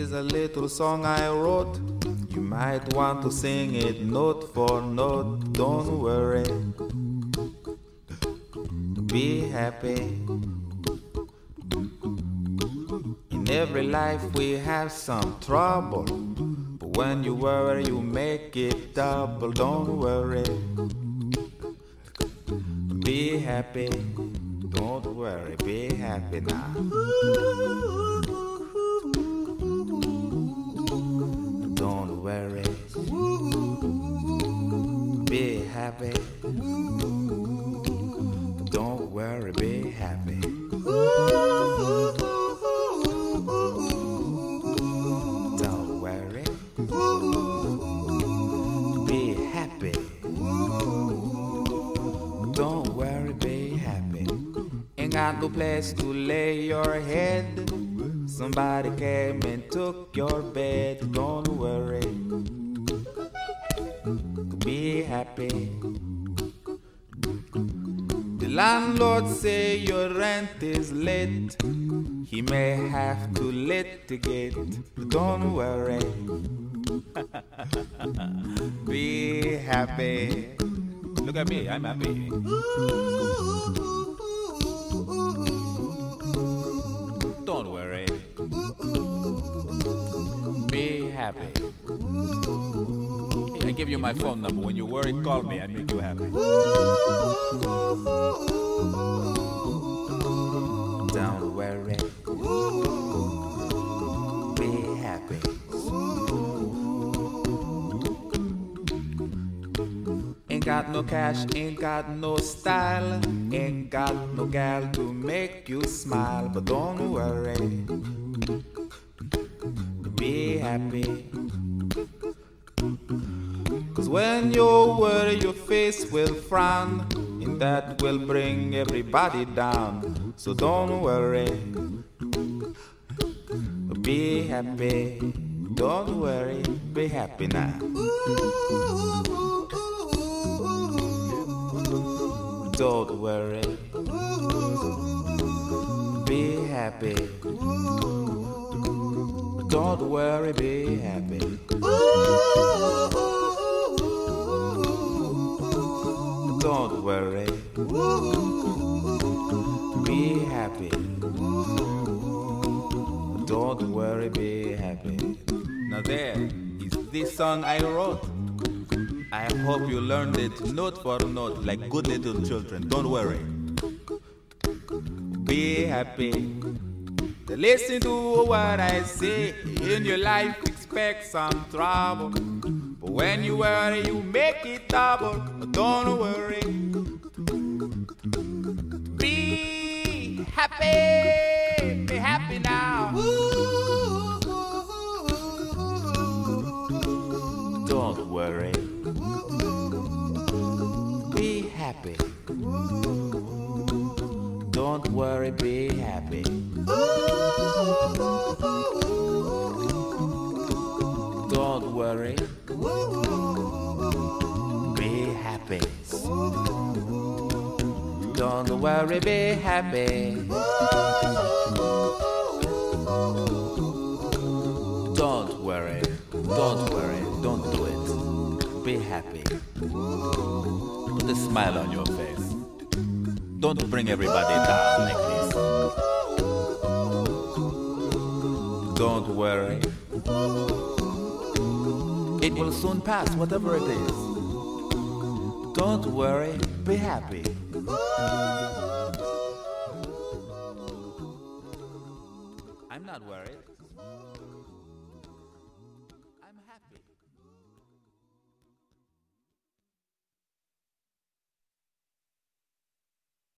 is a little song I wrote. You might want to sing it note for note. Don't worry, be happy. In every life we have some trouble, but when you worry you make it double. Don't worry, be happy. Don't worry, be happy now. Don't worry, be happy. Don't worry, be happy. Don't worry, be happy. Don't worry, be happy. Ain't got no place to lay your head. Somebody came and took your bed. Don't worry, be happy. The landlord say your rent is late. He may have to litigate. Don't worry, be happy. Look at me, I'm happy. Don't worry, be happy. I give you my phone number. When you worry, call me. I make you happy. Don't worry, be happy. Ain't got no cash, ain't got no style, ain't got no gal to make you smile. But don't worry, be happy. 'Cause when you worry your face will frown, and that will bring everybody down. So don't worry, be happy. Don't worry, be happy now. Don't worry, be happy. Don't worry, be happy. Don't worry, be happy. Don't worry, be happy. Now there is this song I wrote. I hope you learned it note for note like good little children. Don't worry, be happy. Listen to what I say. In your life expect some trouble, but when you worry you make it double. Don't worry, be happy. Be happy now. Don't worry, be happy. Don't worry, be happy. Don't worry, be happy. Don't worry, be happy. Don't worry, don't do it. Be happy. Put a smile on your face. Don't bring everybody down like this. Don't worry, it will soon pass, whatever it is. Don't worry, be happy. I'm not worried.